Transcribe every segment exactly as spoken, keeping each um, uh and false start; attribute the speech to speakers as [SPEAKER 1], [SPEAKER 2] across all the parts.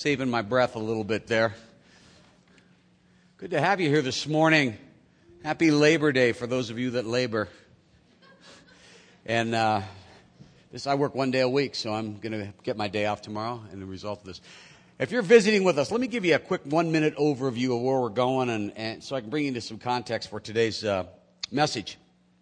[SPEAKER 1] saving my breath a little bit there. Good to have you here this morning. Happy Labor Day for those of you that labor. And uh, this I work one day a week, so I'm going to get my day off tomorrow and the result of this. If you're visiting with us, let me give you a quick one-minute overview of where we're going, and, and so I can bring you into some context for today's uh, message.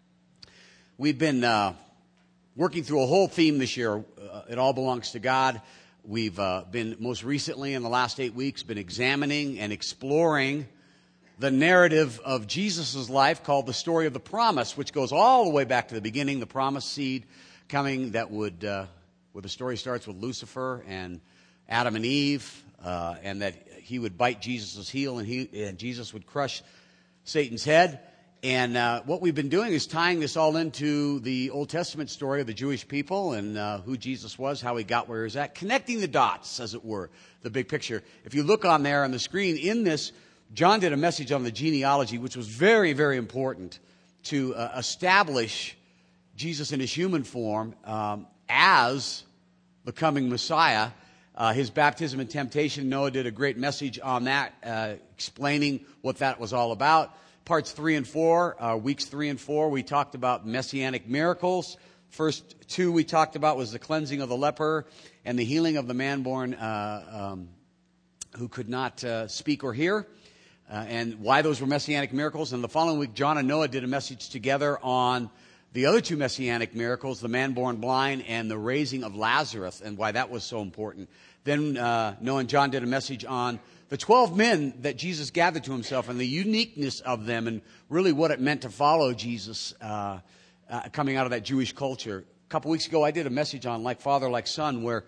[SPEAKER 1] We've been uh, working through a whole theme this year. Uh, it all belongs to God. We've uh, been, most recently in the last eight weeks, been examining and exploring the narrative of Jesus' life called the story of the promise, which goes all the way back to the beginning, the promised seed coming that would, uh, where the story starts with Lucifer and Adam and Eve, uh, and that he would bite Jesus' heel and, he, and Jesus would crush Satan's head. And uh, what we've been doing is tying this all into the Old Testament story of the Jewish people and uh, who Jesus was, how he got where he's at, connecting the dots, as it were, the big picture. If you look on there on the screen, in this, John did a message on the genealogy, which was very, very important to uh, establish Jesus in his human form um, as the coming Messiah. Uh, his baptism and temptation, Noah did a great message on that, uh, explaining what that was all about. Parts three and four, uh, weeks three and four, we talked about messianic miracles. First two we talked about was the cleansing of the leper and the healing of the man born uh, um, who could not uh, speak or hear, uh, and why those were messianic miracles. And the following week, John and Noah did a message together on the other two messianic miracles, the man born blind and the raising of Lazarus, and why that was so important. Then uh, Noah and John did a message on the twelve men that Jesus gathered to himself and the uniqueness of them and really what it meant to follow Jesus uh, uh, coming out of that Jewish culture. A couple weeks ago, I did a message on Like Father, Like Son, where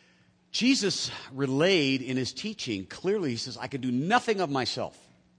[SPEAKER 1] Jesus relayed in his teaching clearly, he says, I can do nothing of myself.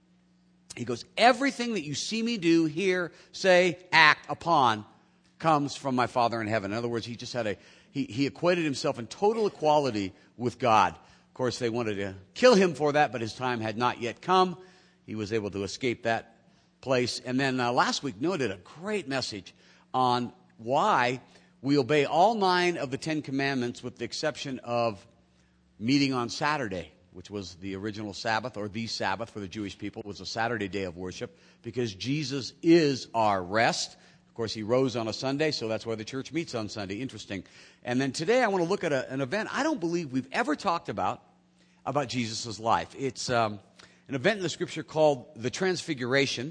[SPEAKER 1] He goes, everything that you see me do, hear, say, act upon comes from my Father in heaven. In other words, he just had a, he, he equated himself in total equality with God. Of course, they wanted to kill him for that, but his time had not yet come. He was able to escape that place. And then uh, last week, Noah did a great message on why we obey all nine of the Ten Commandments with the exception of meeting on Saturday, which was the original Sabbath, or the Sabbath for the Jewish people. It was a Saturday day of worship because Jesus is our rest. Of course, he rose on a Sunday, so that's why the church meets on Sunday. Interesting. And then today I want to look at a, an event I don't believe we've ever talked about, about Jesus' life. It's um, an event in the Scripture called the Transfiguration.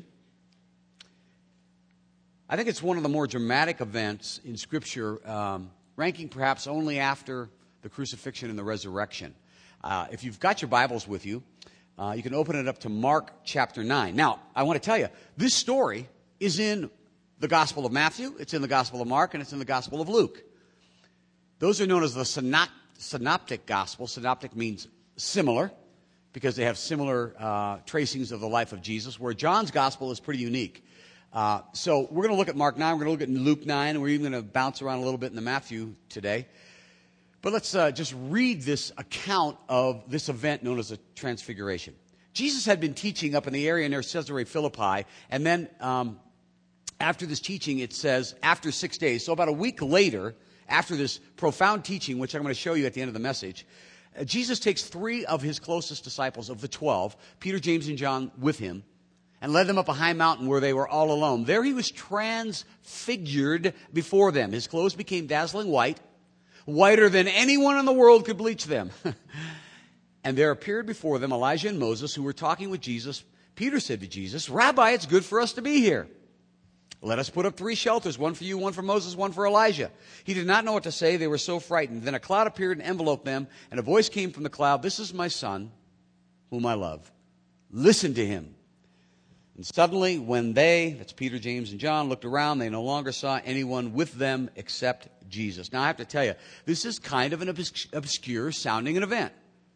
[SPEAKER 1] I think it's one of the more dramatic events in Scripture, um, ranking perhaps only after the crucifixion and the resurrection. Uh, if you've got your Bibles with you, uh, you can open it up to Mark chapter nine. Now, I want to tell you, this story is in the Gospel of Matthew, it's in the Gospel of Mark, and it's in the Gospel of Luke. Those are known as the synop- synoptic Gospel. Synoptic means similar, because they have similar uh, tracings of the life of Jesus, where John's Gospel is pretty unique. Uh, so we're going to look at Mark nine, we're going to look at Luke nine, and we're even going to bounce around a little bit in the Matthew today. But let's uh, just read this account of this event known as the Transfiguration. Jesus had been teaching up in the area near Caesarea Philippi, and then um, after this teaching, it says, after six days, so about a week later, after this profound teaching, which I'm going to show you at the end of the message, uh, Jesus takes three of his closest disciples of the twelve, Peter, James, and John, with him, and led them up a high mountain where they were all alone. There he was transfigured before them. His clothes became dazzling white, whiter than anyone in the world could bleach them. And there appeared before them Elijah and Moses, who were talking with Jesus. Peter said to Jesus, Rabbi, it's good for us to be here. Let us put up three shelters, one for you, one for Moses, one for Elijah. He did not know what to say. They were so frightened. Then a cloud appeared and enveloped them, and a voice came from the cloud, This is my son, whom I love. Listen to him. And suddenly, when they, that's Peter, James, and John, looked around, they no longer saw anyone with them except Jesus. Now, I have to tell you, this is kind of an obs- obscure-sounding event.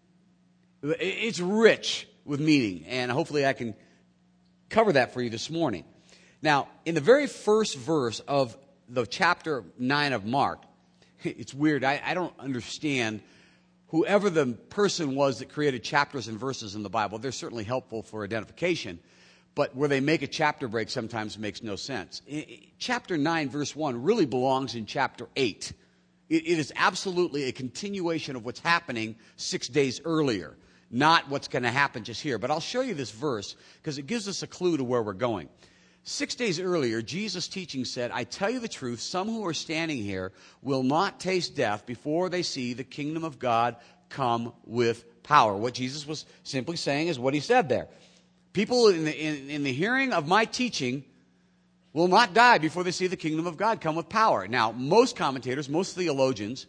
[SPEAKER 1] It's rich with meaning, and hopefully I can cover that for you this morning. Now, in the very first verse of the chapter nine of Mark, it's weird. I, I don't understand whoever the person was that created chapters and verses in the Bible. They're certainly helpful for identification. But where they make a chapter break sometimes makes no sense. Chapter nine, verse one, really belongs in chapter eight. It, it is absolutely a continuation of what's happening six days earlier, not what's going to happen just here. But I'll show you this verse because it gives us a clue to where we're going. Six days earlier, Jesus' teaching said, I tell you the truth, some who are standing here will not taste death before they see the kingdom of God come with power. What Jesus was simply saying is what he said there. People in the, in, in the hearing of my teaching will not die before they see the kingdom of God come with power. Now, most commentators, most theologians,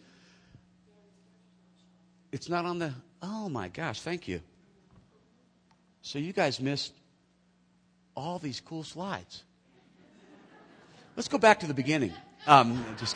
[SPEAKER 1] it's not on the, oh my gosh, thank you. So you guys missed all these cool slides. Let's go back to the beginning. Um, just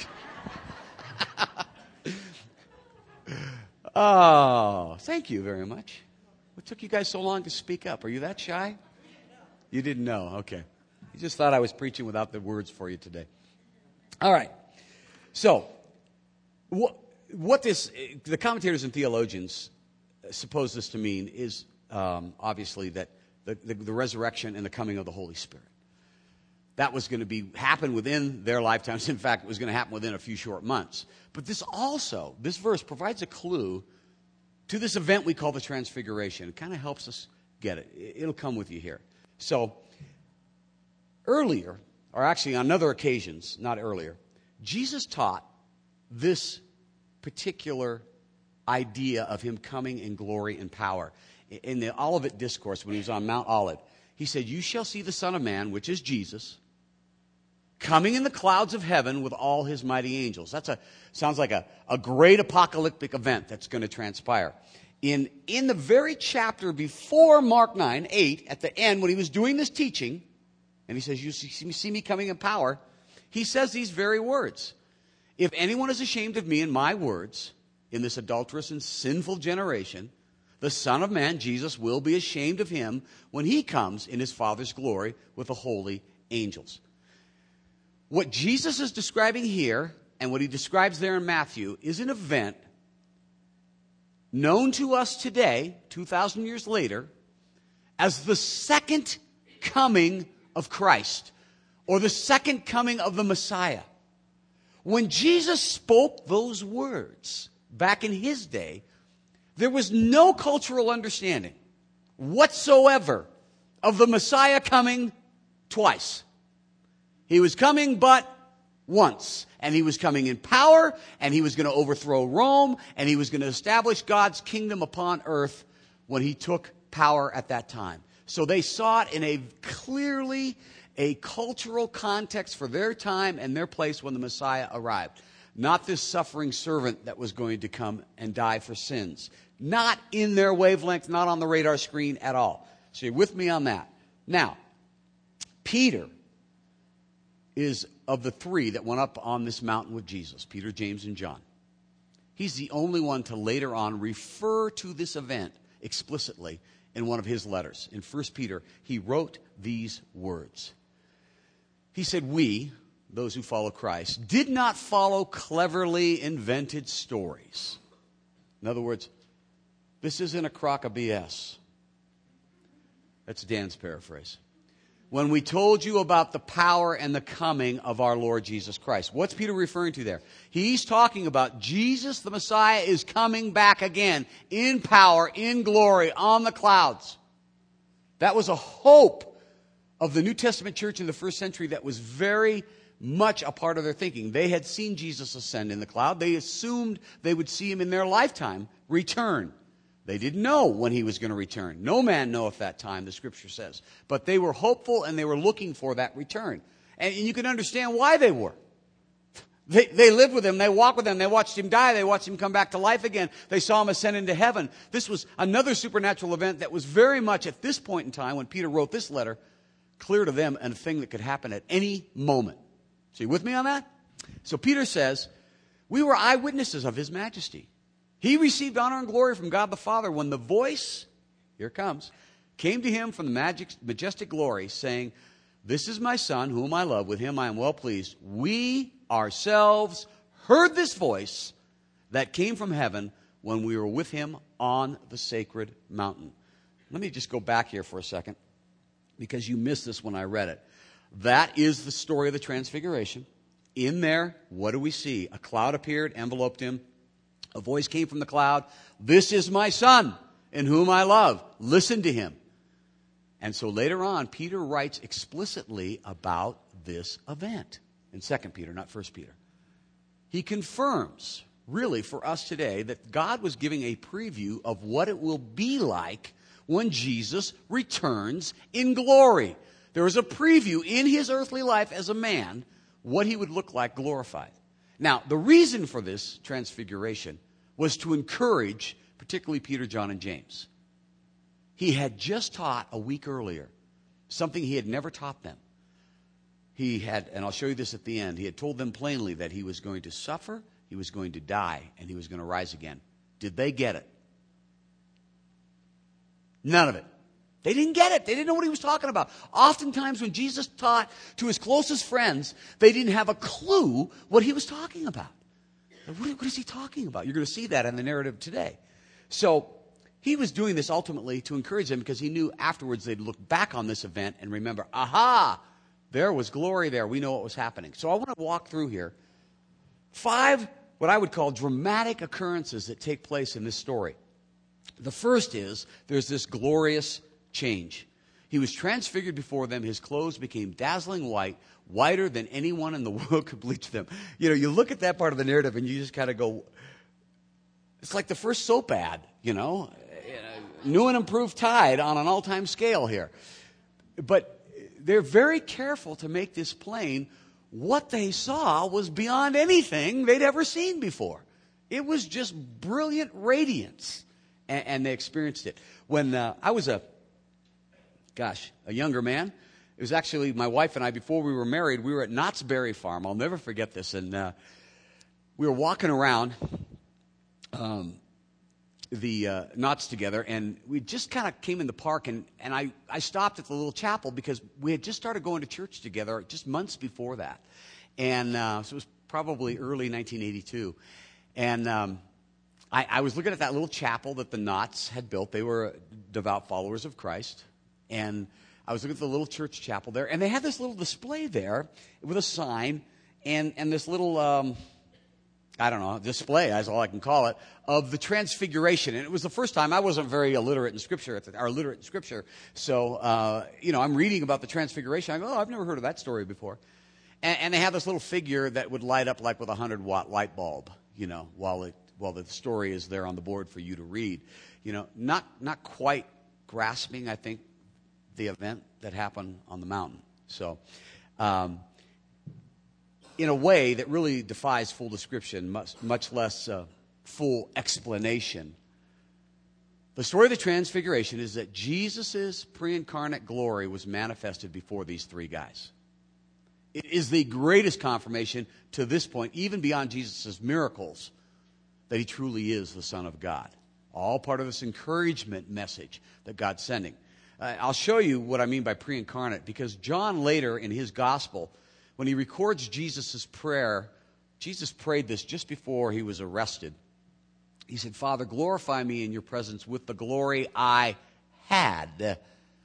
[SPEAKER 1] Oh, thank you very much. What took you guys so long to speak up? Are you that shy? You didn't know. Okay. You just thought I was preaching without the words for you today. All right. So, what, what this, the commentators and theologians suppose this to mean is um, obviously that the, the, the resurrection and the coming of the Holy Spirit. That was going to be happen within their lifetimes. In fact, it was going to happen within a few short months. But this also, this verse provides a clue to this event we call the Transfiguration. It kind of helps us get it. It'll come with you here. So, earlier, or actually on other occasions, not earlier, Jesus taught this particular idea of him coming in glory and power. In the Olivet Discourse, when he was on Mount Olive, he said, you shall see the Son of Man, which is Jesus, coming in the clouds of heaven with all his mighty angels. That's a sounds like a, a great apocalyptic event that's going to transpire. In, in the very chapter before Mark nine, eight, at the end, when he was doing this teaching, and he says, you see, see me coming in power, he says these very words. If anyone is ashamed of me and my words in this adulterous and sinful generation, the Son of Man, Jesus, will be ashamed of him when he comes in his Father's glory with the holy angels. What Jesus is describing here, and what he describes there in Matthew, is an event known to us today, two thousand years later, as the second coming of Christ, or the second coming of the Messiah. When Jesus spoke those words back in his day, there was no cultural understanding whatsoever of the Messiah coming twice. He was coming but once. And he was coming in power, and he was going to overthrow Rome, and he was going to establish God's kingdom upon earth when he took power at that time. So they saw it in a clearly a cultural context for their time and their place when the Messiah arrived. Not this suffering servant that was going to come and die for sins. Not in their wavelength, not on the radar screen at all. So you're with me on that. Now, Peter is of the three that went up on this mountain with Jesus, Peter, James, and John. He's the only one to later on refer to this event explicitly in one of his letters. In First Peter, he wrote these words. He said, we, those who follow Christ, did not follow cleverly invented stories. In other words, this isn't a crock of B S. That's Dan's paraphrase. When we told you about the power and the coming of our Lord Jesus Christ. What's Peter referring to there? He's talking about Jesus, the Messiah, is coming back again in power, in glory, on the clouds. That was a hope of the New Testament church in the first century that was very much a part of their thinking. They had seen Jesus ascend in the cloud. They assumed they would see him in their lifetime return. They didn't know when he was going to return. No man knoweth that time, the scripture says. But they were hopeful and they were looking for that return. And you can understand why they were. They, they lived with him. They walked with him. They watched him die. They watched him come back to life again. They saw him ascend into heaven. This was another supernatural event that was very much at this point in time, when Peter wrote this letter, clear to them and a thing that could happen at any moment. So you with me on that? So Peter says, we were eyewitnesses of his majesty. He received honor and glory from God the Father when the voice, here it comes, came to him from the magic, majestic glory, saying, this is my Son, whom I love. With him I am well pleased. We ourselves heard this voice that came from heaven when we were with him on the sacred mountain. Let me just go back here for a second, because you missed this when I read it. That is the story of the Transfiguration. In there, what do we see? A cloud appeared, enveloped him. A voice came from the cloud. This is my son, in whom I love. Listen to him. And so later on, Peter writes explicitly about this event in Second Peter, not First Peter. He confirms, really, for us today, that God was giving a preview of what it will be like when Jesus returns in glory. There is a preview in his earthly life as a man, what he would look like glorified. Now, the reason for this transfiguration was to encourage, particularly Peter, John, and James. He had just taught a week earlier something he had never taught them. He had, and I'll show you this at the end, he had told them plainly that he was going to suffer, he was going to die, and he was going to rise again. Did they get it? None of it. They didn't get it. They didn't know what he was talking about. Oftentimes when Jesus taught to his closest friends, they didn't have a clue what he was talking about. What, what is he talking about? You're going to see that in the narrative today. So he was doing this ultimately to encourage them because he knew afterwards they'd look back on this event and remember, aha, there was glory there. We know what was happening. So I want to walk through here five what I would call dramatic occurrences that take place in this story. The first is there's this glorious change. He was transfigured before them. His clothes became dazzling white, whiter than anyone in the world could bleach them. You know, you look at that part of the narrative and you just kind of go, it's like the first soap ad, you know, new and improved Tide on an all-time scale here. But they're very careful to make this plain. What they saw was beyond anything they'd ever seen before. It was just brilliant radiance, and, and they experienced it. When uh, I was a, gosh, a younger man, it was actually my wife and I, before we were married, we were at Knott's Berry Farm. I'll never forget this. And uh, we were walking around um, the uh, Knott's together, and we just kind of came in the park, and, and I, I stopped at the little chapel because we had just started going to church together just months before that. And uh, so it was probably early nineteen eighty-two. And um, I, I was looking at that little chapel that the Knotts had built. They were devout followers of Christ. And I was looking at the little church chapel there, and they had this little display there with a sign and, and this little, um, I don't know, display, that's all I can call it, of the Transfiguration. And it was the first time. I wasn't very illiterate in Scripture, or literate in Scripture. So, uh, you know, I'm reading about the Transfiguration. I go, oh, I've never heard of that story before. And, and they have this little figure that would light up like with a hundred-watt light bulb, you know, while it while the story is there on the board for you to read. You know, not not quite grasping, I think, the event that happened on the mountain. So, um, in a way that really defies full description, much, much less uh, full explanation. The story of the Transfiguration is that Jesus' pre-incarnate glory was manifested before these three guys. It is the greatest confirmation to this point, even beyond Jesus' miracles, that he truly is the Son of God. All part of this encouragement message that God's sending. Uh, I'll show you what I mean by pre-incarnate, because John later in his gospel, when he records Jesus' prayer, Jesus prayed this just before he was arrested. He said, Father, glorify me in your presence with the glory I had.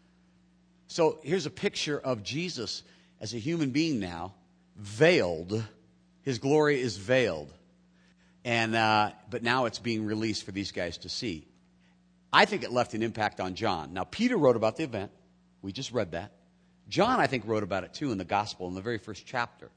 [SPEAKER 1] So here's a picture of Jesus as a human being now, veiled. His glory is veiled. And uh, but now it's being released for these guys to see. I think it left an impact on John. Now, Peter wrote about the event. We just read that. John, I think, wrote about it, too, in the Gospel, in the very first chapter.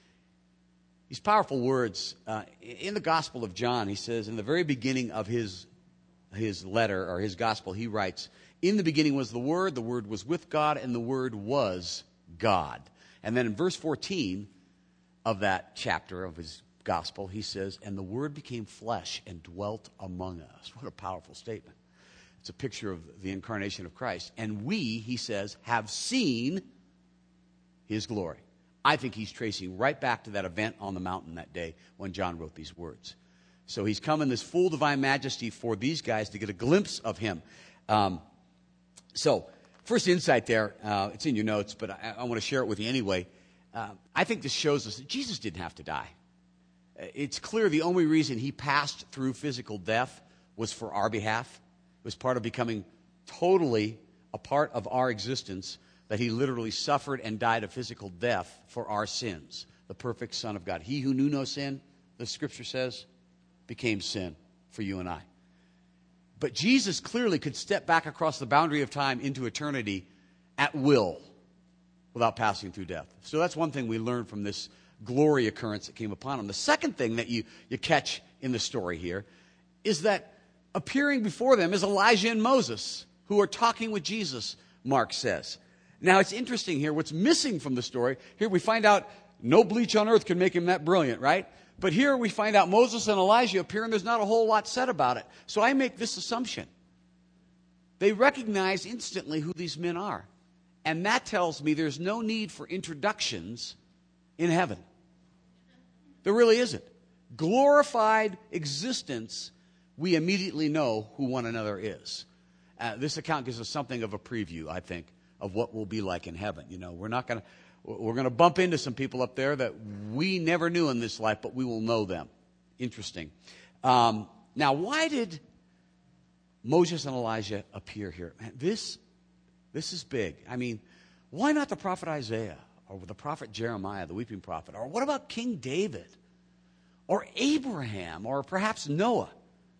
[SPEAKER 1] These powerful words. Uh, in the Gospel of John, he says, in the very beginning of his, his letter, or his Gospel, he writes, in the beginning was the Word, the Word was with God, and the Word was God. And then in verse fourteen of that chapter of his Gospel, he says, and the Word became flesh and dwelt among us. What a powerful statement. It's a picture of the incarnation of Christ. And we, he says, have seen his glory. I think he's tracing right back to that event on the mountain that day when John wrote these words. So he's come in this full divine majesty for these guys to get a glimpse of him. Um, so, first insight there, uh, it's in your notes, but I, I want to share it with you anyway. Uh, I think this shows us that Jesus didn't have to die. It's clear the only reason he passed through physical death was for our behalf. It was part of becoming totally a part of our existence, that he literally suffered and died a physical death for our sins. the perfect Son of God. He who knew no sin, the Scripture says, became sin for you and I. But Jesus clearly could step back across the boundary of time into eternity at will without passing through death. So that's one thing we learned from this glory occurrence that came upon him. The second thing that you, you catch in the story here is that appearing before them is Elijah and Moses, who are talking with Jesus, Mark says. Now, it's interesting here. What's missing from the story, here we find out no bleach on earth can make him that brilliant, right? But here we find out Moses and Elijah appear, and there's not a whole lot said about it. So I make this assumption. They recognize instantly who these men are. And that tells me there's no need for introductions in heaven. There really isn't. Glorified existence, we immediately know who one another is. Uh, this account gives us something of a preview, I think, of what we'll be like in heaven. You know, we're not going to, we're going to bump into some people up there that we never knew in this life, but we will know them. Interesting. Um, now, why did Moses and Elijah appear here? Man, this, this is big. I mean, why not the prophet Isaiah or the prophet Jeremiah, the weeping prophet? Or what about King David or Abraham or perhaps Noah?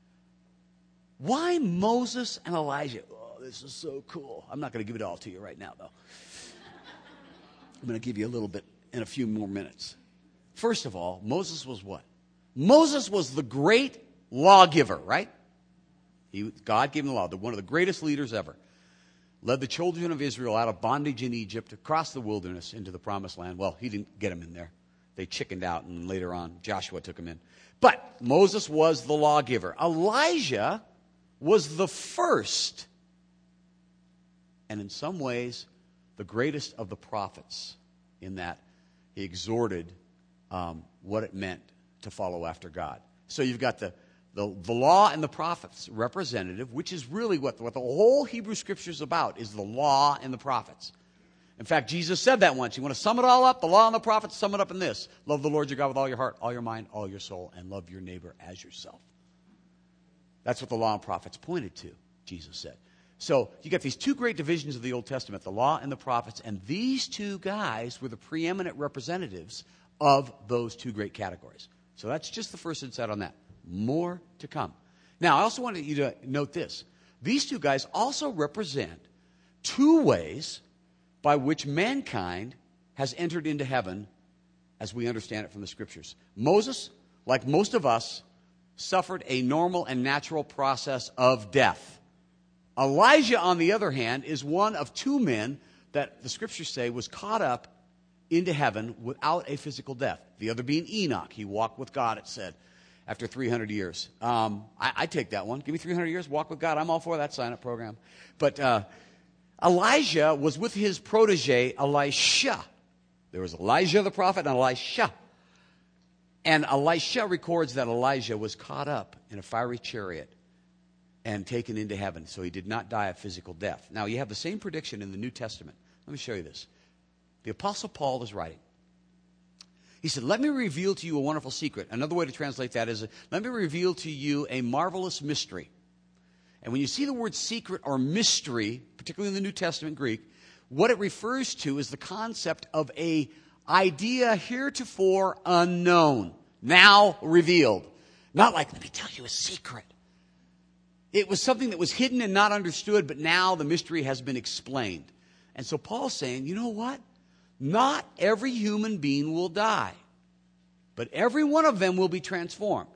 [SPEAKER 1] Why Moses and Elijah? Oh, this is so cool. I'm not going to give it all to you right now, though. I'm going to give you a little bit in a few more minutes. First of all, Moses was what? Moses was the great lawgiver, right? He, God gave him the law, the, one of the greatest leaders ever. Led the children of Israel out of bondage in Egypt, across the wilderness into the promised land. Well, he didn't get them in there. They chickened out, and later on, Joshua took them in. But Moses was the lawgiver. Elijah was the first, and in some ways, the greatest of the prophets, in that he exhorted um, what it meant to follow after God. So you've got the, the, the law and the prophets representative, which is really what, what the whole Hebrew Scripture is about, is the law and the prophets. In fact, Jesus said that once. You want to sum it all up? The law and the prophets, sum it up in this. Love the Lord your God with all your heart, all your mind, all your soul, and love your neighbor as yourself. That's what the law and prophets pointed to, Jesus said. So you got these two great divisions of the Old Testament, the law and the prophets, and these two guys were the preeminent representatives of those two great categories. So that's just the first insight on that. More to come. Now, I also wanted you to note this. These two guys also represent two ways by which mankind has entered into heaven as we understand it from the Scriptures. Moses, like most of us, suffered a normal and natural process of death. Elijah, on the other hand, is one of two men that the Scriptures say was caught up into heaven without a physical death. The other being Enoch. He walked with God, it said, after three hundred years. Um, I, I take that one. Give me three hundred years, walk with God. I'm all for that sign-up program. But uh, Elijah was with his protege, Elisha. There was Elijah the prophet and Elisha. And Elisha records that Elijah was caught up in a fiery chariot and taken into heaven, so he did not die a physical death. Now, you have the same prediction in the New Testament. Let me show you this. The Apostle Paul is writing. He said, let me reveal to you a wonderful secret. Another way to translate that is, let me reveal to you a marvelous mystery. And when you see the word secret or mystery, particularly in the New Testament Greek, what it refers to is the concept of a idea heretofore unknown, now revealed. Not like, let me tell you a secret. It was something that was hidden and not understood, but now the mystery has been explained. And so Paul's saying, you know what? Not every human being will die, but every one of them will be transformed.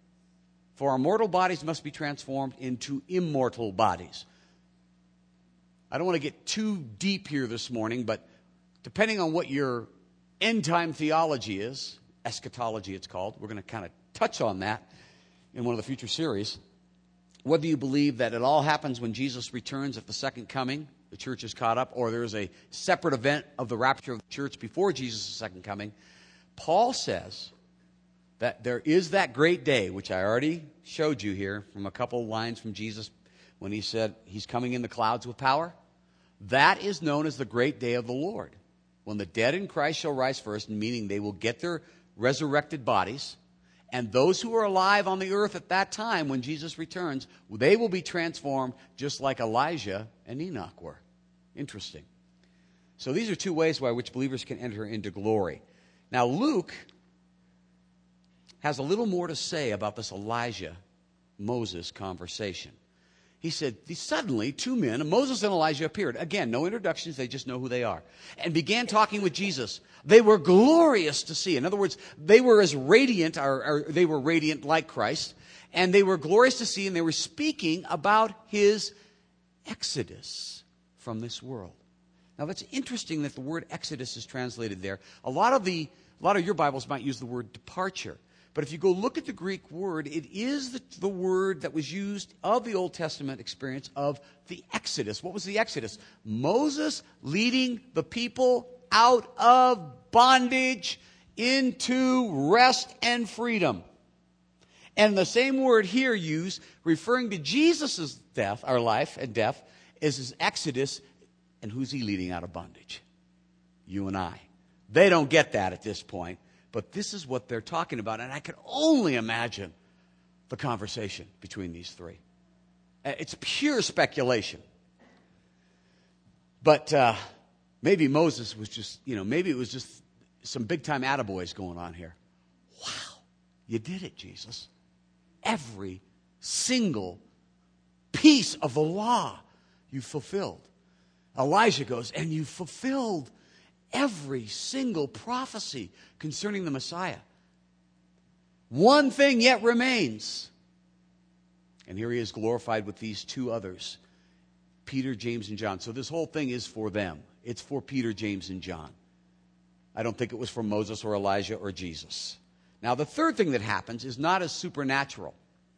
[SPEAKER 1] For our mortal bodies must be transformed into immortal bodies. I don't want to get too deep here this morning, but depending on what your end-time theology is, eschatology it's called, we're going to kind of touch on that in one of the future series. Whether you believe that it all happens when Jesus returns at the second coming, the church is caught up, or there is a separate event of the rapture of the church before Jesus' second coming, Paul says that there is that great day, which I already showed you here from a couple lines from Jesus when he said he's coming in the clouds with power. That is known as the great day of the Lord, when the dead in Christ shall rise first, meaning they will get their resurrected bodies. And those who are alive on the earth at that time, when Jesus returns, they will be transformed just like Elijah and Enoch were. Interesting. So these are two ways by which believers can enter into glory. Now, Luke has a little more to say about this Elijah-Moses conversation. He said, suddenly two men, Moses and Elijah, appeared. Again, no introductions, they just know who they are. And began talking with Jesus. They were glorious to see. In other words, they were as radiant, or, or they were radiant like Christ. And they were glorious to see, and they were speaking about his exodus from this world. Now, that's interesting that the word exodus is translated there. A lot of the, a lot of your Bibles might use the word departure. But if you go look at the Greek word, it is the, the word that was used of the Old Testament experience of the Exodus. What was the Exodus? Moses leading the people out of bondage into rest and freedom. And the same word here used, referring to Jesus' death, our life and death, is his Exodus. And who's he leading out of bondage? You and I. They don't get that at this point. But this is what they're talking about. And I can only imagine the conversation between these three. It's pure speculation. But uh, maybe Moses was just, you know, maybe it was just some big-time attaboys going on here. Wow, you did it, Jesus. Every single piece of the law you fulfilled. Elijah goes, and you fulfilled every single prophecy concerning the Messiah. One thing yet remains. And here he is glorified with these two others, Peter, James, and John. So this whole thing is for them. It's for Peter, James, and John. I don't think it was for Moses or Elijah or Jesus. Now, the third thing that happens is not as supernatural.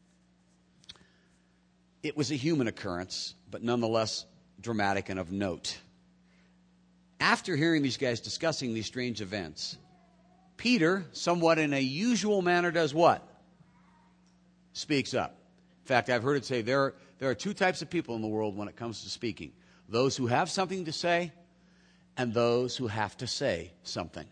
[SPEAKER 1] It was a human occurrence, but nonetheless dramatic and of note. After hearing these guys discussing these strange events, Peter, somewhat in a usual manner, does what? Speaks up. In fact, I've heard it say there, there are two types of people in the world when it comes to speaking. Those who have something to say and those who have to say something.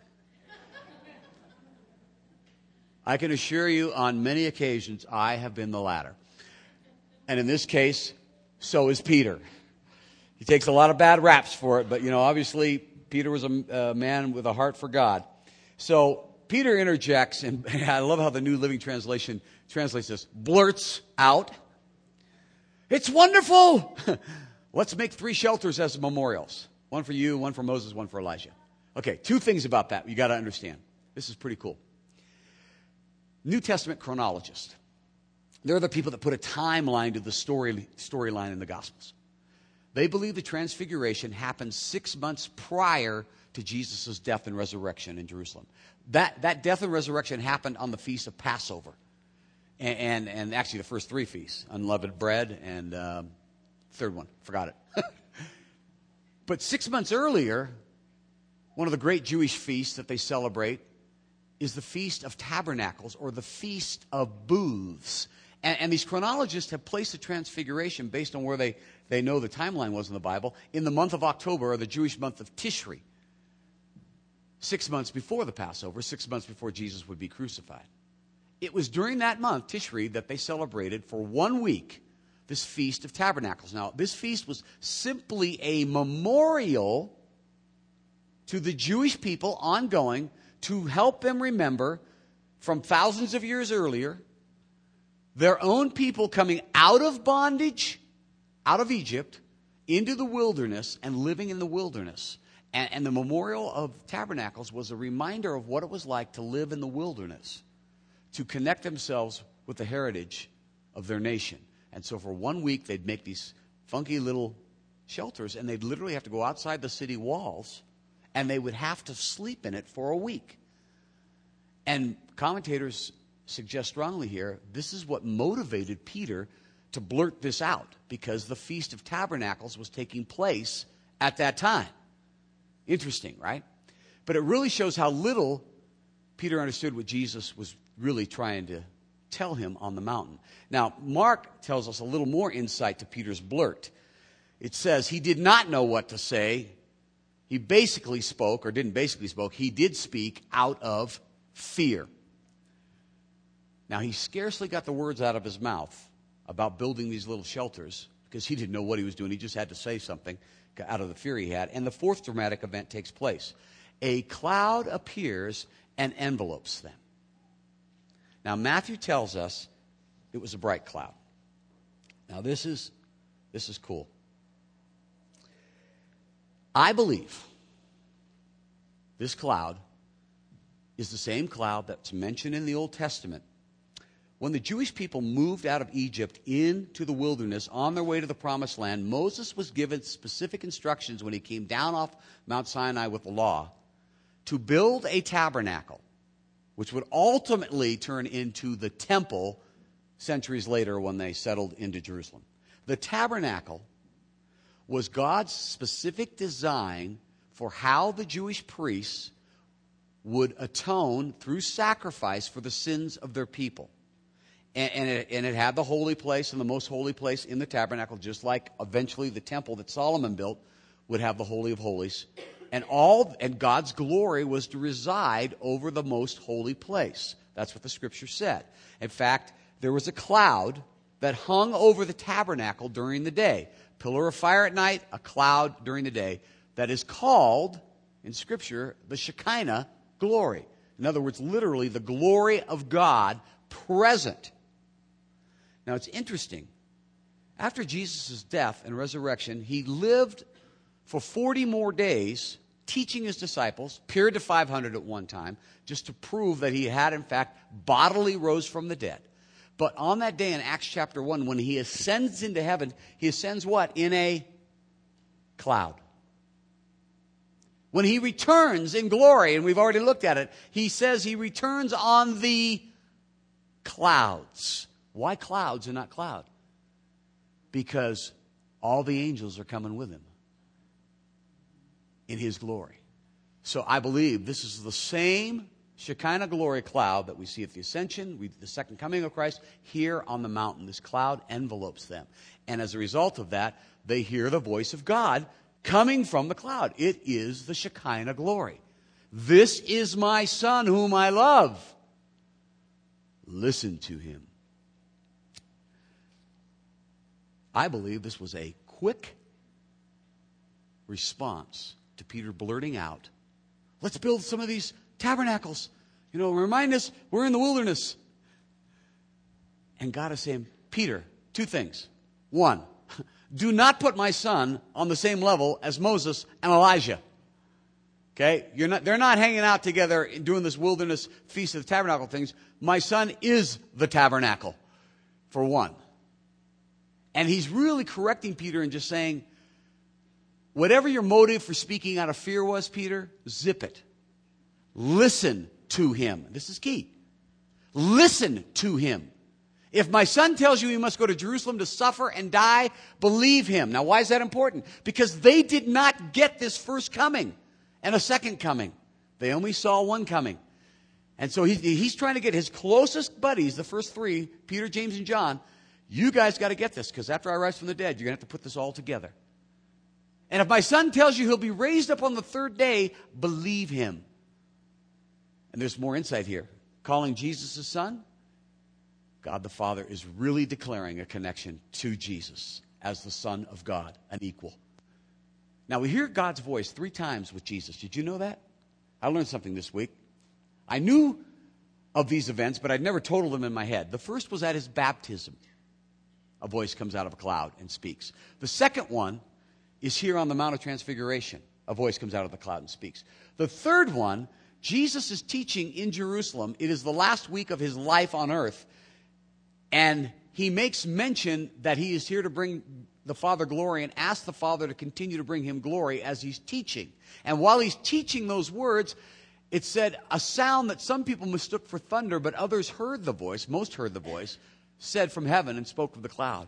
[SPEAKER 1] I can assure you on many occasions I have been the latter. And in this case, so is Peter. He takes a lot of bad raps for it, but, you know, obviously Peter was a, a man with a heart for God. So Peter interjects, and I love how the New Living Translation translates this, blurts out, "It's wonderful! Let's make three shelters as memorials. One for you, one for Moses, one for Elijah." Okay, two things about that you got to understand. This is pretty cool. New Testament chronologists. They're the people that put a timeline to the story storyline in the Gospels. They believe the transfiguration happened six months prior to Jesus' death and resurrection in Jerusalem. That, that death and resurrection happened on the feast of Passover. And, and, and actually the first three feasts, unleavened bread and um, third one, forgot it. But six months earlier, one of the great Jewish feasts that they celebrate is the Feast of Tabernacles, or the Feast of Booths. And, and these chronologists have placed the transfiguration based on where they, they know the timeline was in the Bible, in the month of October, or the Jewish month of Tishri. Six months before the Passover, six months before Jesus would be crucified. It was during that month, Tishri, that they celebrated for one week this Feast of Tabernacles. Now, this feast was simply a memorial to the Jewish people ongoing to help them remember from thousands of years earlier their own people coming out of bondage, out of Egypt, into the wilderness and living in the wilderness. And, and the memorial of Tabernacles was a reminder of what it was like to live in the wilderness, to connect themselves with the heritage of their nation. And so for one week, they'd make these funky little shelters, and they'd literally have to go outside the city walls, and they would have to sleep in it for a week. And commentators suggest strongly here, this is what motivated Peter to blurt this out, because the Feast of Tabernacles was taking place at that time. Interesting, right? But it really shows how little Peter understood what Jesus was really trying to tell him on the mountain. Now, Mark tells us a little more insight to Peter's blurt. It says he did not know what to say. He basically spoke, or didn't basically spoke, he did speak out of fear. Now, he scarcely got the words out of his mouth about building these little shelters because he didn't know what he was doing. He just had to say something out of the fear he had. And the fourth dramatic event takes place. A cloud appears and envelopes them. Now, Matthew tells us it was a bright cloud. Now, this is, this is cool. I believe this cloud is the same cloud that's mentioned in the Old Testament. When the Jewish people moved out of Egypt into the wilderness on their way to the Promised Land, Moses was given specific instructions when he came down off Mount Sinai with the law to build a tabernacle, which would ultimately turn into the temple centuries later when they settled into Jerusalem. The tabernacle was God's specific design for how the Jewish priests would atone through sacrifice for the sins of their people. And, and, it, and it had the holy place and the most holy place in the tabernacle, just like eventually the temple that Solomon built would have the Holy of Holies. And all and God's glory was to reside over the most holy place. That's what the Scripture said. In fact, there was a cloud that hung over the tabernacle during the day. Pillar of fire at night, a cloud during the day. That is called, in Scripture, the Shekinah glory. In other words, literally the glory of God present. Now, it's interesting. After Jesus' death and resurrection, he lived for forty more days teaching his disciples, appeared to five hundred at one time, just to prove that he had, in fact, bodily rose from the dead. But on that day in Acts chapter one, when he ascends into heaven, he ascends what? In a cloud. When he returns in glory, and we've already looked at it, he says he returns on the clouds. Why clouds and not cloud? Because all the angels are coming with him in his glory. So I believe this is the same Shekinah glory cloud that we see at the ascension, we, the second coming of Christ, here on the mountain. This cloud envelopes them. And as a result of that, they hear the voice of God coming from the cloud. It is the Shekinah glory. This is my Son whom I love. Listen to him. I believe this was a quick response to Peter blurting out, let's build some of these tabernacles. You know, remind us we're in the wilderness. And God is saying, Peter, two things. One, do not put my son on the same level as Moses and Elijah. Okay? You're not, they're not hanging out together doing this wilderness feast of the tabernacle things. My son is the tabernacle, for one. And he's really correcting Peter and just saying, whatever your motive for speaking out of fear was, Peter, zip it. Listen to him. This is key. Listen to him. If my son tells you he must go to Jerusalem to suffer and die, believe him. Now, why is that important? Because they did not get this first coming and a second coming. They only saw one coming. And so he's, he's trying to get his closest buddies, the first three, Peter, James, and John, you guys got to get this, because after I rise from the dead, you're going to have to put this all together. And if my son tells you he'll be raised up on the third day, believe him. And there's more insight here. Calling Jesus his son, God the Father is really declaring a connection to Jesus as the Son of God, an equal. Now, we hear God's voice three times with Jesus. Did you know that? I learned something this week. I knew of these events, but I'd never totaled them in my head. The first was at his baptism. A voice comes out of a cloud and speaks. The second one is here on the Mount of Transfiguration. A voice comes out of the cloud and speaks. The third one, Jesus is teaching in Jerusalem. It is the last week of his life on earth. And he makes mention that he is here to bring the Father glory and asks the Father to continue to bring him glory as he's teaching. And while he's teaching those words, it said a sound that some people mistook for thunder, but others heard the voice, most heard the voice, said from heaven and spoke of the cloud,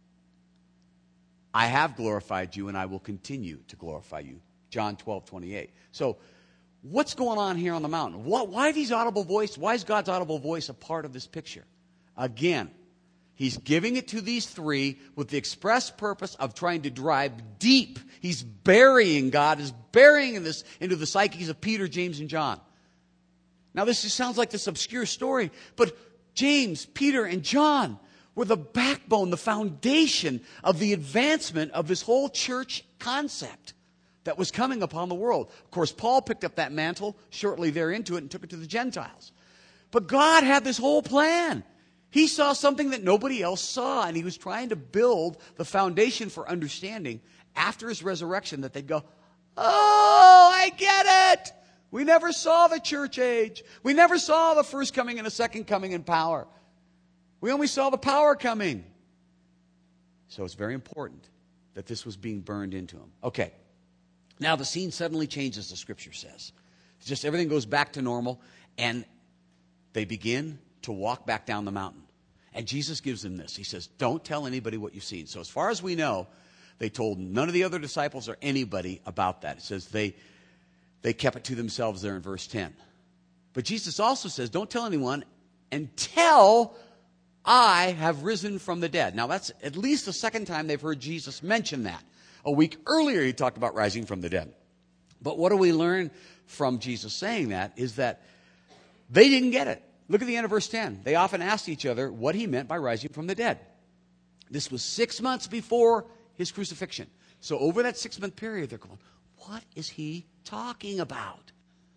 [SPEAKER 1] I have glorified you and I will continue to glorify you. John twelve twenty-eight. So what's going on here on the mountain? What, why these audible voice? Why is God's audible voice a part of this picture? Again, he's giving it to these three with the express purpose of trying to drive deep. He's burying, God is burying this into the psyches of Peter, James, and John. Now, this just sounds like this obscure story, but James, Peter, and John were the backbone, the foundation of the advancement of this whole church concept. that was coming upon the world. Of course, Paul picked up that mantle shortly thereinto it and took it to the Gentiles. But God had this whole plan. He saw something that nobody else saw, and he was trying to build the foundation for understanding after his resurrection that they'd go, oh, I get it. We never saw the church age. We never saw the first coming and a second coming in power. We only saw the power coming. So it's very important that this was being burned into him. Okay. Now the scene suddenly changes, the scripture says. It's just everything goes back to normal, and they begin to walk back down the mountain. And Jesus gives them this. He says, don't tell anybody what you've seen. So as far as we know, they told none of the other disciples or anybody about that. It says they, they kept it to themselves there in verse ten. But Jesus also says, don't tell anyone until I have risen from the dead. Now that's at least the second time they've heard Jesus mention that. A week earlier he talked about rising from the dead. But what do we learn from Jesus saying that is that they didn't get it. Look at the end of verse ten. They often asked each other what he meant by rising from the dead. This was six months before his crucifixion. So over that six-month period, they're going, what is he talking about?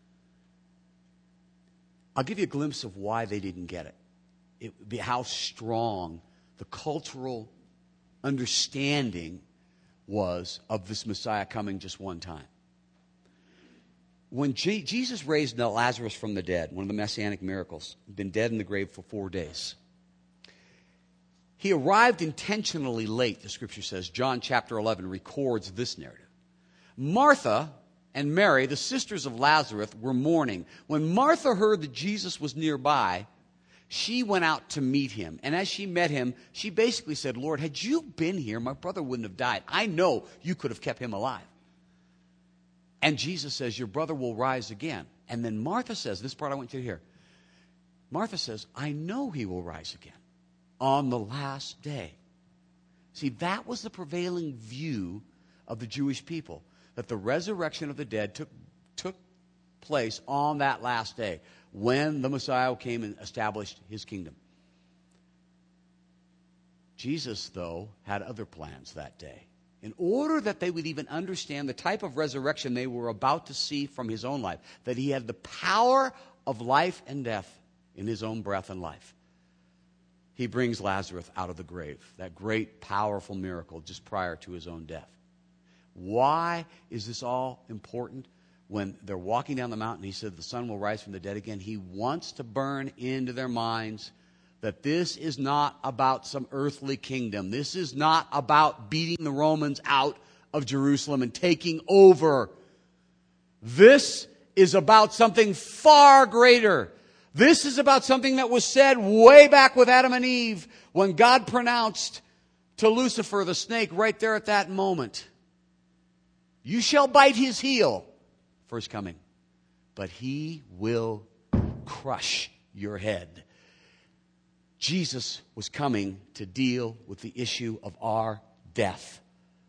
[SPEAKER 1] I'll give you a glimpse of why they didn't get it. It would be how strong the cultural understanding was of this Messiah coming just one time. When G- Jesus raised Lazarus from the dead, one of the messianic miracles, he'd been dead in the grave for four days. He arrived intentionally late, the scripture says. John chapter eleven records this narrative. Martha and Mary, the sisters of Lazarus, were mourning. When Martha heard that Jesus was nearby, she went out to meet him. And as she met him, she basically said, Lord, had you been here, my brother wouldn't have died. I know you could have kept him alive. And Jesus says, your brother will rise again. And then Martha says, this part I want you to hear. Martha says, I know he will rise again on the last day. See, that was the prevailing view of the Jewish people, that the resurrection of the dead took, took place on that last day when the Messiah came and established his kingdom. Jesus, though, had other plans that day. In order that they would even understand the type of resurrection they were about to see from his own life, that he had the power of life and death in his own breath and life, he brings Lazarus out of the grave, that great, powerful miracle just prior to his own death. Why is this all important? When they're walking down the mountain, he said the sun will rise from the dead again. He wants to burn into their minds that this is not about some earthly kingdom. This is not about beating the Romans out of Jerusalem and taking over. This is about something far greater. This is about something that was said way back with Adam and Eve when God pronounced to Lucifer, the snake, right there at that moment, you shall bite his heel, first coming, but he will crush your head. Jesus was coming to deal with the issue of our death,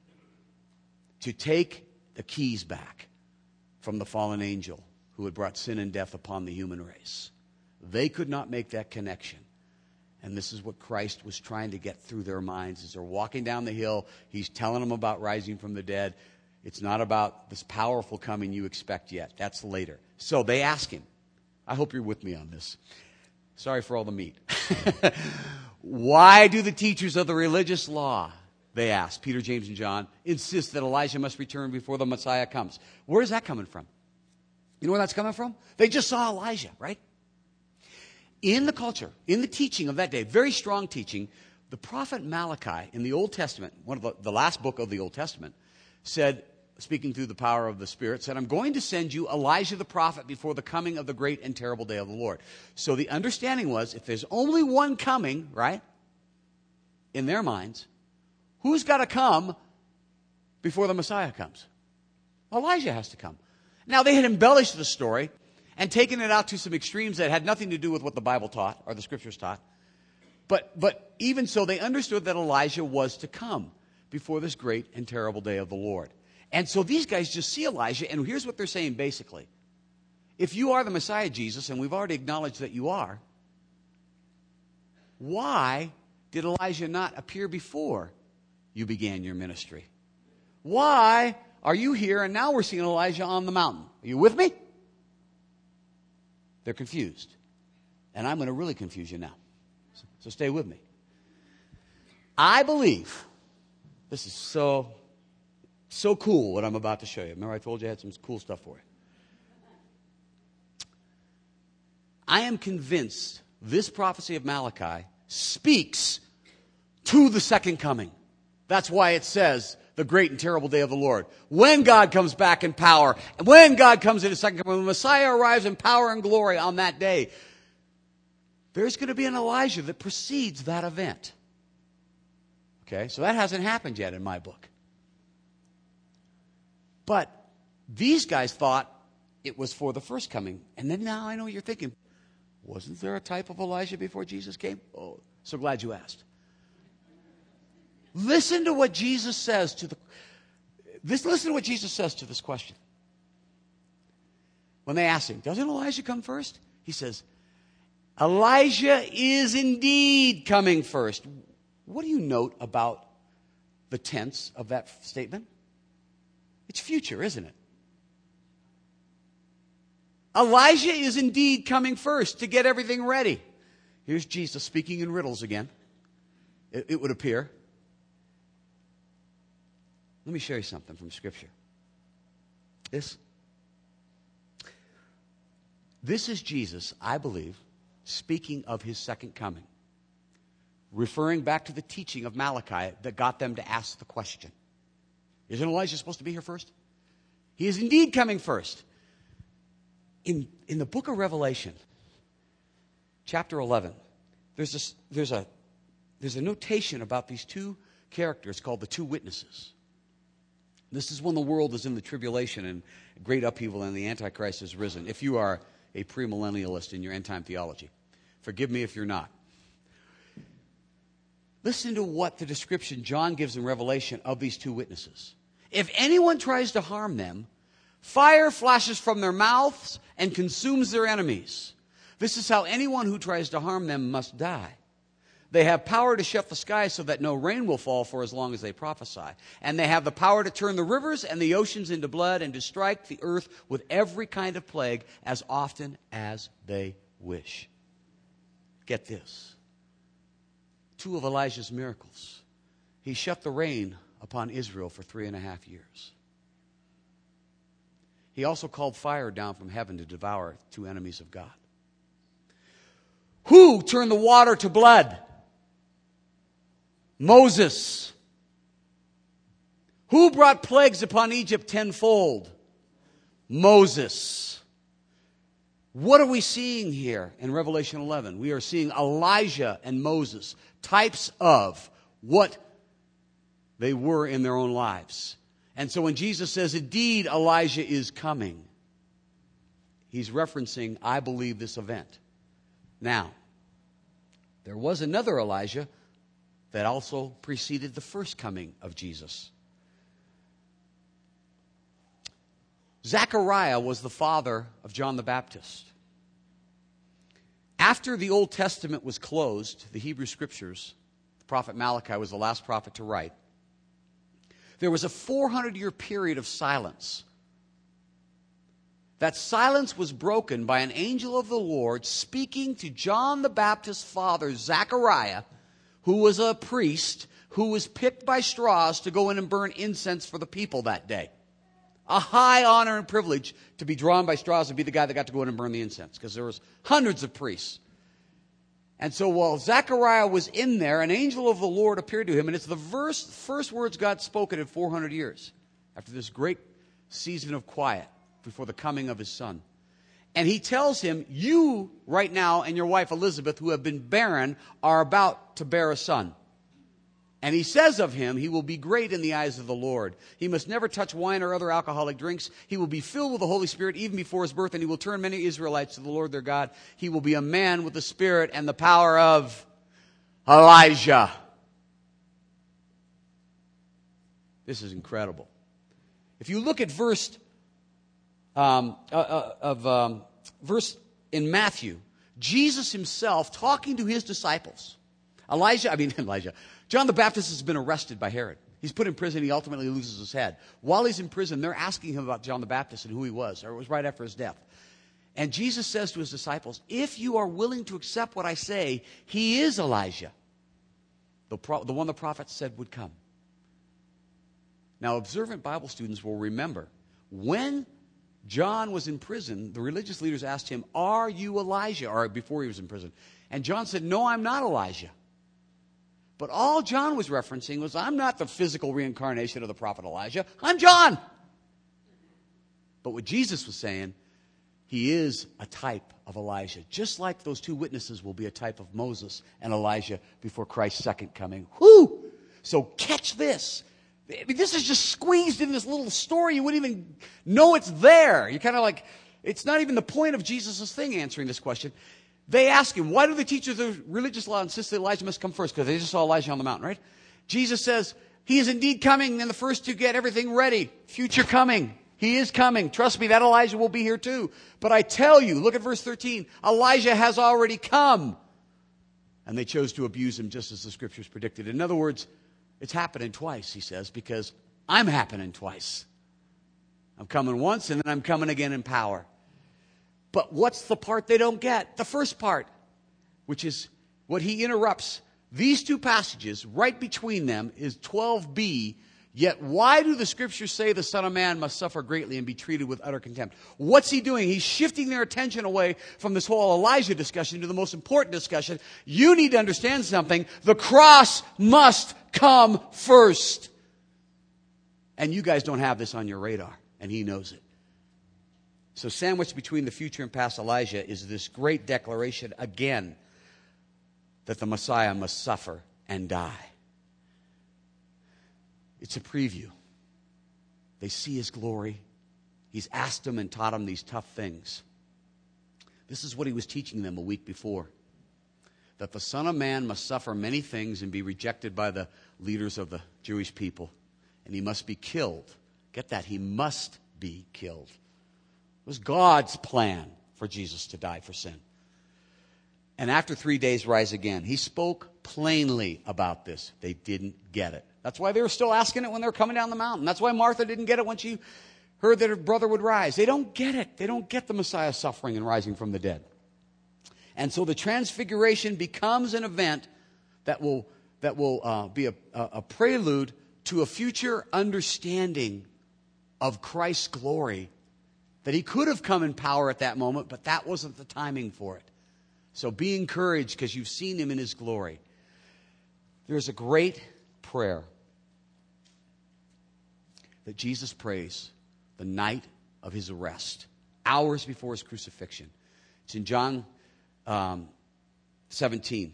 [SPEAKER 1] to take the keys back from the fallen angel who had brought sin and death upon the human race. They could not make that connection. And this is what Christ was trying to get through their minds as they're walking down the hill. He's telling them about rising from the dead. It's not about this powerful coming you expect yet. That's later. So they ask him. I hope you're with me on this. Sorry for all the meat. Why do the teachers of the religious law, they ask, Peter, James, and John, insist that Elijah must return before the Messiah comes? Where's that coming from? You know where that's coming from? They just saw Elijah, right? In the culture, in the teaching of that day, very strong teaching, the prophet Malachi in the Old Testament, one of the, the last book of the Old Testament, said, speaking through the power of the Spirit, said, I'm going to send you Elijah the prophet before the coming of the great and terrible day of the Lord. So the understanding was, if there's only one coming, right, in their minds, who's got to come before the Messiah comes? Elijah has to come. Now, they had embellished the story and taken it out to some extremes that had nothing to do with what the Bible taught or the Scriptures taught. But, but even so, they understood that Elijah was to come before this great and terrible day of the Lord. And so these guys just see Elijah, and here's what they're saying basically. If you are the Messiah, Jesus, and we've already acknowledged that you are, why did Elijah not appear before you began your ministry? Why are you here? And now we're seeing Elijah on the mountain. Are you with me? They're confused. And I'm going to really confuse you now. So, so stay with me. I believe, this is so, so cool what I'm about to show you. Remember I told you I had some cool stuff for you. I am convinced this prophecy of Malachi speaks to the second coming. That's why it says the great and terrible day of the Lord. When God comes back in power, and when God comes in his second coming, when the Messiah arrives in power and glory on that day, there's going to be an Elijah that precedes that event. Okay, so that hasn't happened yet in my book. But these guys thought it was for the first coming. And then now I know what you're thinking. Wasn't there a type of Elijah before Jesus came? Oh, so glad you asked. Listen to what Jesus says to the this listen to what Jesus says to this question. When they ask him, doesn't Elijah come first? He says, Elijah is indeed coming first. What do you note about the tense of that statement? It's future, isn't it? Elijah is indeed coming first to get everything ready. Here's Jesus speaking in riddles again. It, it would appear. Let me show you something from Scripture. This. This is Jesus, I believe, speaking of his second coming. Referring back to the teaching of Malachi that got them to ask the question. Isn't Elijah supposed to be here first? He is indeed coming first. In, in the book of Revelation, chapter eleven, there's a, there's, a, there's a notation about these two characters called the two witnesses. This is when the world is in the tribulation and great upheaval and the Antichrist has risen. If you are a premillennialist in your end-time theology, forgive me if you're not. Listen to what the description John gives in Revelation of these two witnesses. If anyone tries to harm them, fire flashes from their mouths and consumes their enemies. This is how anyone who tries to harm them must die. They have power to shut the sky so that no rain will fall for as long as they prophesy. And they have the power to turn the rivers and the oceans into blood and to strike the earth with every kind of plague as often as they wish. Get this. Two of Elijah's miracles. He shut the rain upon Israel for three and a half years. He also called fire down from heaven to devour two enemies of God. Who turned the water to blood? Moses. Who brought plagues upon Egypt tenfold? Moses. What are we seeing here in Revelation eleven? We are seeing Elijah and Moses, types of what they were in their own lives. And so when Jesus says, indeed, Elijah is coming, he's referencing, I believe, this event. Now, there was another Elijah that also preceded the first coming of Jesus. Zechariah was the father of John the Baptist. After the Old Testament was closed, the Hebrew Scriptures, the prophet Malachi was the last prophet to write. There was a four hundred year period of silence. That silence was broken by an angel of the Lord speaking to John the Baptist's father, Zechariah, who was a priest who was picked by straws to go in and burn incense for the people that day. A high honor and privilege to be drawn by straws and be the guy that got to go in and burn the incense, because there was hundreds of priests. And so while Zechariah was in there, an angel of the Lord appeared to him, and it's the verse, first words God spoken in four hundred years, after this great season of quiet before the coming of his son. And he tells him, you right now and your wife Elizabeth, who have been barren, are about to bear a son. And he says of him, he will be great in the eyes of the Lord. He must never touch wine or other alcoholic drinks. He will be filled with the Holy Spirit even before his birth, and he will turn many Israelites to the Lord their God. He will be a man with the spirit and the power of Elijah. This is incredible. If you look at verse um, uh, uh, of um, verse in Matthew, Jesus himself talking to his disciples. Elijah, I mean Elijah. John the Baptist has been arrested by Herod. He's put in prison. He ultimately loses his head. While he's in prison, they're asking him about John the Baptist and who he was, or it was right after his death. And Jesus says to his disciples, if you are willing to accept what I say, he is Elijah, the, pro- the one the prophets said would come. Now, observant Bible students will remember, when John was in prison, the religious leaders asked him, are you Elijah? Or before he was in prison. And John said, no, I'm not Elijah. But all John was referencing was, I'm not the physical reincarnation of the prophet Elijah. I'm John. But what Jesus was saying, he is a type of Elijah. Just like those two witnesses will be a type of Moses and Elijah before Christ's second coming. Whoo! So catch this. I mean, this is just squeezed in this little story. You wouldn't even know it's there. You're kind of like, it's not even the point of Jesus' thing answering this question. They ask him, why do the teachers of religious law insist that Elijah must come first? Because they just saw Elijah on the mountain, right? Jesus says, he is indeed coming and the first to get everything ready. Future coming. He is coming. Trust me, that Elijah will be here too. But I tell you, look at verse thirteen, Elijah has already come. And they chose to abuse him just as the scriptures predicted. In other words, it's happening twice, he says, because I'm happening twice. I'm coming once and then I'm coming again in power. But what's the part they don't get? The first part, which is what he interrupts. These two passages, right between them, is twelve b. Yet why do the scriptures say the Son of Man must suffer greatly and be treated with utter contempt? What's he doing? He's shifting their attention away from this whole Elijah discussion to the most important discussion. You need to understand something. The cross must come first. And you guys don't have this on your radar, and he knows it. So sandwiched between the future and past Elijah is this great declaration again that the Messiah must suffer and die. It's a preview. They see his glory. He's asked them and taught them these tough things. This is what he was teaching them a week before. That the Son of Man must suffer many things and be rejected by the leaders of the Jewish people. And he must be killed. Get that? He must be killed. It was God's plan for Jesus to die for sin. And after three days rise again. He spoke plainly about this. They didn't get it. That's why they were still asking it when they were coming down the mountain. That's why Martha didn't get it when she heard that her brother would rise. They don't get it. They don't get the Messiah suffering and rising from the dead. And so the transfiguration becomes an event that will, that will uh, be a, a prelude to a future understanding of Christ's glory. That he could have come in power at that moment, but that wasn't the timing for it. So be encouraged because you've seen him in his glory. There's a great prayer that Jesus prays the night of his arrest, hours before his crucifixion. It's in John um, seventeen.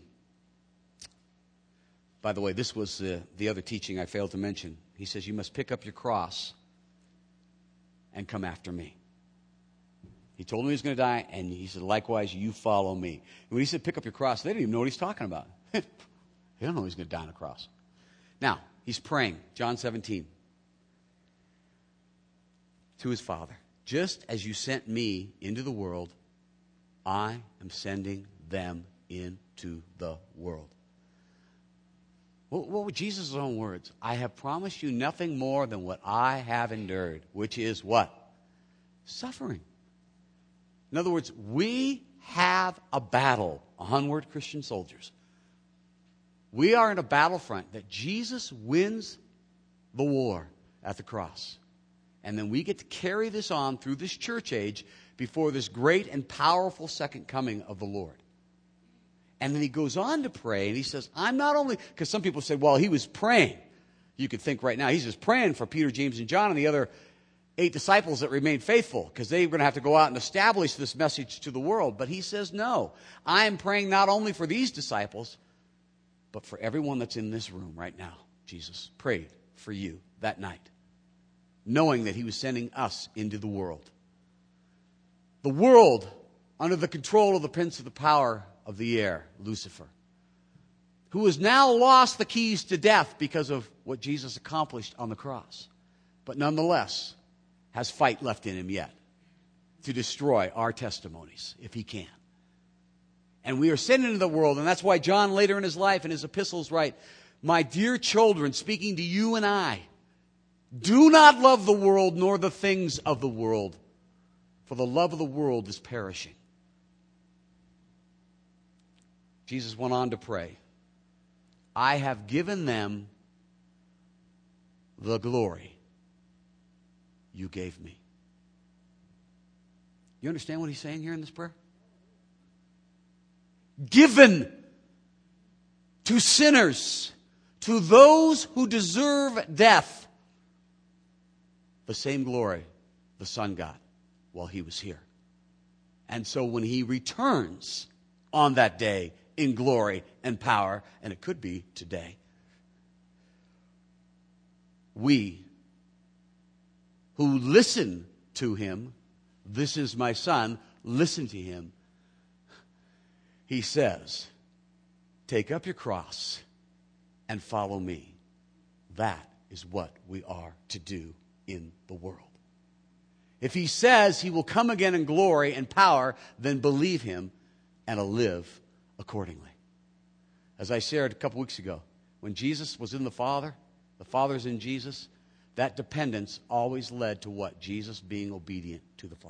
[SPEAKER 1] By the way, this was the, the other teaching I failed to mention. He says, you must pick up your cross and come after me. He told him he was going to die, and he said, likewise, you follow me. And when he said, pick up your cross, they didn't even know what he's talking about. They don't know he's going to die on a cross. Now, he's praying, John seventeen, to his Father. Just as you sent me into the world, I am sending them into the world. What, what were Jesus' own words? I have promised you nothing more than what I have endured, which is what? Suffering. In other words, we have a battle, onward Christian soldiers. We are in a battlefront that Jesus wins the war at the cross. And then we get to carry this on through this church age before this great and powerful second coming of the Lord. And then he goes on to pray, and he says, I'm not only, because some people say, well, he was praying. You could think right now, he's just praying for Peter, James, and John and the other eight disciples that remained faithful, because they were going to have to go out and establish this message to the world. But he says, no, I am praying not only for these disciples, but for everyone that's in this room right now. Jesus prayed for you that night, knowing that he was sending us into the world. The world under the control of the prince of the power of the air, Lucifer, who has now lost the keys to death because of what Jesus accomplished on the cross, but nonetheless has fight left in him yet to destroy our testimonies if he can. And we are sent into the world, and that's why John later in his life in his epistles write My dear children, speaking to you and I, do not love the world nor the things of the world, for the love of the world is perishing. Jesus went on to pray, I have given them the glory you gave me. You understand what he's saying here in this prayer? Given to sinners, to those who deserve death, the same glory the Son got while he was here. And so when he returns on that day in glory and power, and it could be today, we who listen to him, this is my Son, listen to him. He says, take up your cross and follow me. That is what we are to do in the world. If he says he will come again in glory and power, then believe him and live accordingly. As I shared a couple weeks ago, when Jesus was in the Father, the Father's in Jesus, that dependence always led to what? Jesus being obedient to the Father.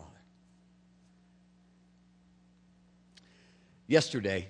[SPEAKER 1] Yesterday,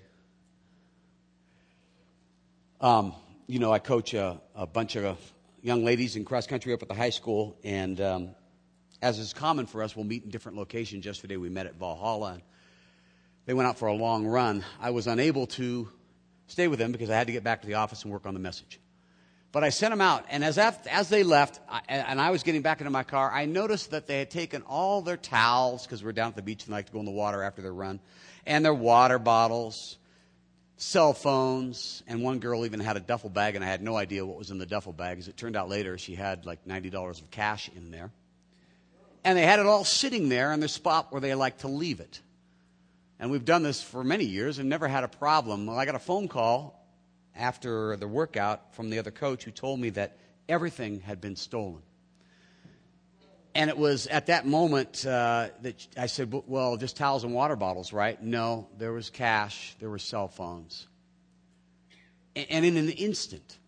[SPEAKER 1] um, you know, I coach a, a bunch of young ladies in cross country up at the high school, and um, as is common for us, we'll meet in different locations. Yesterday we met at Valhalla, and they went out for a long run. I was unable to stay with them because I had to get back to the office and work on the message. But I sent them out, and as as they left, I, and I was getting back into my car, I noticed that they had taken all their towels, because we're down at the beach and they like to go in the water after their run, and their water bottles, cell phones, and one girl even had a duffel bag, and I had no idea what was in the duffel bag. As it turned out later, she had like ninety dollars of cash in there. And they had it all sitting there in the spot where they like to leave it. And we've done this for many years and never had a problem. Well, I got a phone call after the workout from the other coach who told me that everything had been stolen. And it was at that moment uh, that I said, well, just towels and water bottles, right? No, there was cash, there were cell phones. And in an instant,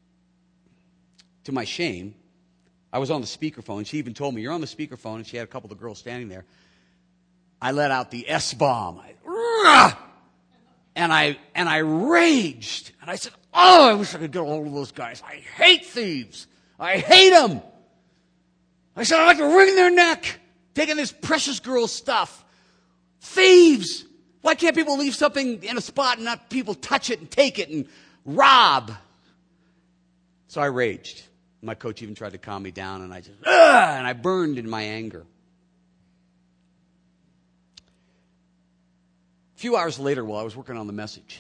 [SPEAKER 1] to my shame, I was on the speakerphone. She even told me, you're on the speakerphone, and she had a couple of the girls standing there. I let out the S-bomb. I, and I and I raged. And I said, oh, I wish I could get a hold of those guys. I hate thieves. I hate them. I said, I'd like to wring their neck, taking this precious girl's stuff. Thieves. Why can't people leave something in a spot and not people touch it and take it and rob? So I raged. My coach even tried to calm me down, and I just, ugh, and I burned in my anger. A few hours later, while I was working on the message,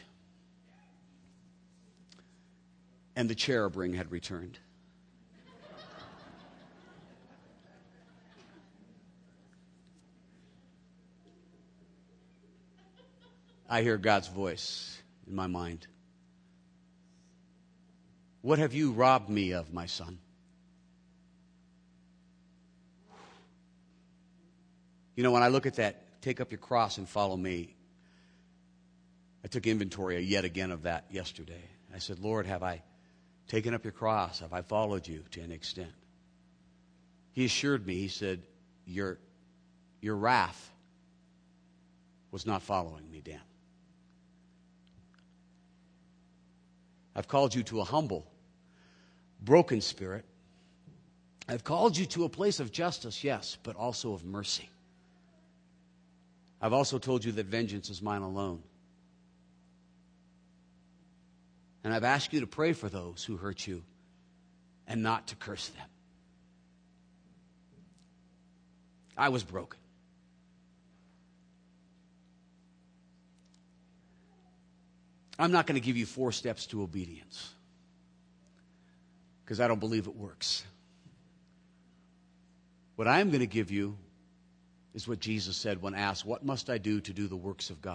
[SPEAKER 1] and the cherub ring had returned. I hear God's voice in my mind. What have you robbed me of, my son? You know, when I look at that, take up your cross and follow me, I took inventory yet again of that yesterday. I said, Lord, have I taken up your cross? Have I followed you to an extent? He assured me, he said, your, your wrath was not following me, Dan. I've called you to a humble, broken spirit. I've called you to a place of justice, yes, but also of mercy. I've also told you that vengeance is mine alone. And I've asked you to pray for those who hurt you and not to curse them. I was broken. I'm not going to give you four steps to obedience because I don't believe it works. What I'm going to give you is what Jesus said when asked, what must I do to do the works of God?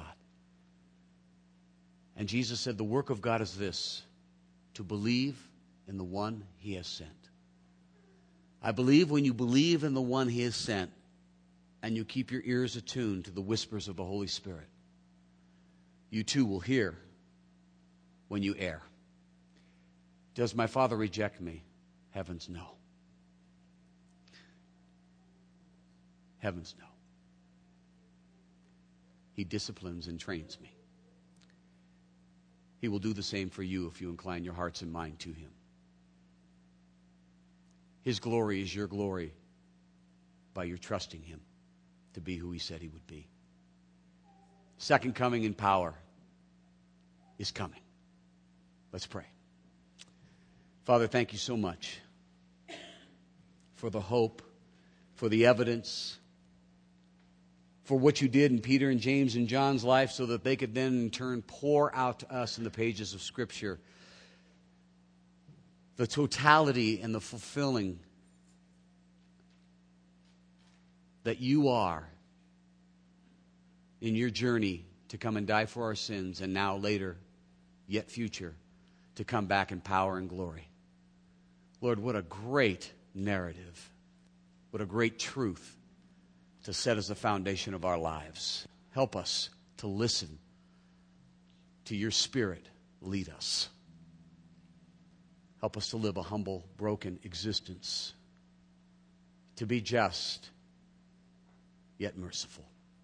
[SPEAKER 1] And Jesus said, the work of God is this, to believe in the one he has sent. I believe when you believe in the one he has sent and you keep your ears attuned to the whispers of the Holy Spirit, you too will hear when you err. Does my Father reject me? Heavens, no. Heavens, no. He disciplines and trains me. He will do the same for you if you incline your hearts and mind to Him. His glory is your glory by your trusting Him to be who He said He would be. Second coming in power is coming. Let's pray. Father, thank you so much for the hope, for the evidence, for what you did in Peter and James and John's life so that they could then in turn pour out to us in the pages of Scripture the totality and the fulfilling that you are in your journey to come and die for our sins, and now later, yet future, to come back in power and glory. Lord, what a great narrative. What a great truth to set as the foundation of our lives. Help us to listen to your Spirit lead us. Help us to live a humble, broken existence. To be just, yet merciful.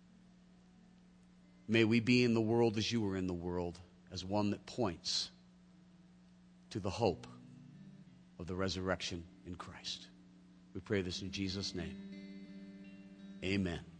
[SPEAKER 1] May we be in the world as you were in the world, as one that points to the hope of the resurrection in Christ. We pray this in Jesus' name. Amen.